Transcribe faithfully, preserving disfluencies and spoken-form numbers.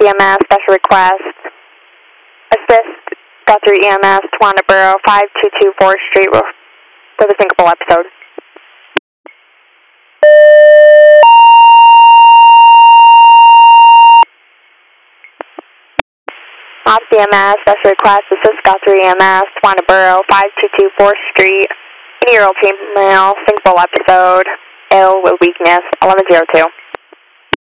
E M S, special request. Assist Guthrie E M S, Tawanda Borough, five two two fourth Street with a syncopal episode. Ops E M S, special request. Assist Guthrie E M S, Tawanda Borough, five two two fourth Street. eighty-year-old female, syncopal episode, ill with weakness, eleven oh two.